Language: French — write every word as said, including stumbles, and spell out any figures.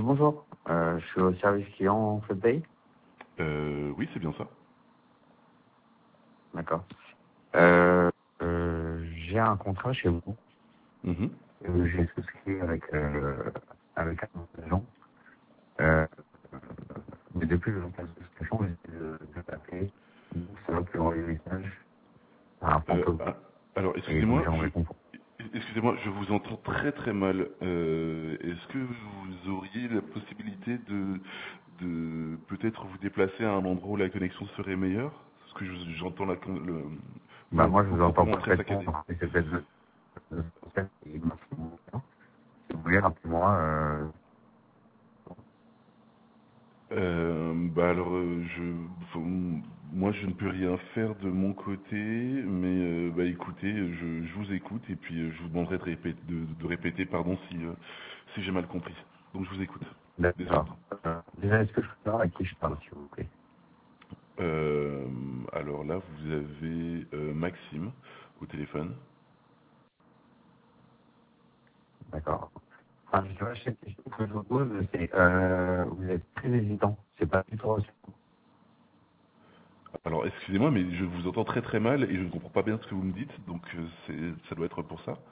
bonjour. Euh, je suis au service client FlotPay. Euh, oui, c'est bien ça. D'accord. Euh, euh, j'ai un contrat chez vous. Mhm. Euh, j'ai souscrit avec, euh, avec un agent. Euh, mais depuis le longtemps de souscription, j'ai essayé de, de taper. C'est vrai qu'il envoie des messages à un Euh, fantôme. ah, alors, Et donc excusez-moi, j'aimerais je, comprendre. excusez-moi, je vous entends très très mal. Euh, est-ce que vous auriez la possibilité de, de peut-être vous déplacer à un endroit où la connexion serait meilleure? Parce que je- j'entends la, con- le, Bah, vous, moi, je vous vous entends comprendre très parfaitement. saccadé. Et c'est peut-être de, de, de, et moi, si vous voulez, rappelez-moi, euh, Euh, bah alors, euh, je, faut- moi je ne peux rien faire de mon côté, mais euh, bah écoutez, je, je vous écoute et puis euh, je vous demanderai de répéter, de, de répéter, pardon, si, euh, si j'ai mal compris. Donc je vous écoute. Désolé. d'accord. Euh, déjà, est-ce que je peux savoir à qui je parle, s'il vous plaît? Euh, alors là, vous avez euh, Maxime au téléphone. D'accord. Enfin, je vois, cette question que je vous pose, c'est, euh, vous êtes très hésitant. C'est pas du tout reçu. Alors excusez-moi, mais je vous entends très très mal et je ne comprends pas bien ce que vous me dites, donc euh, c'est, ça doit être pour ça.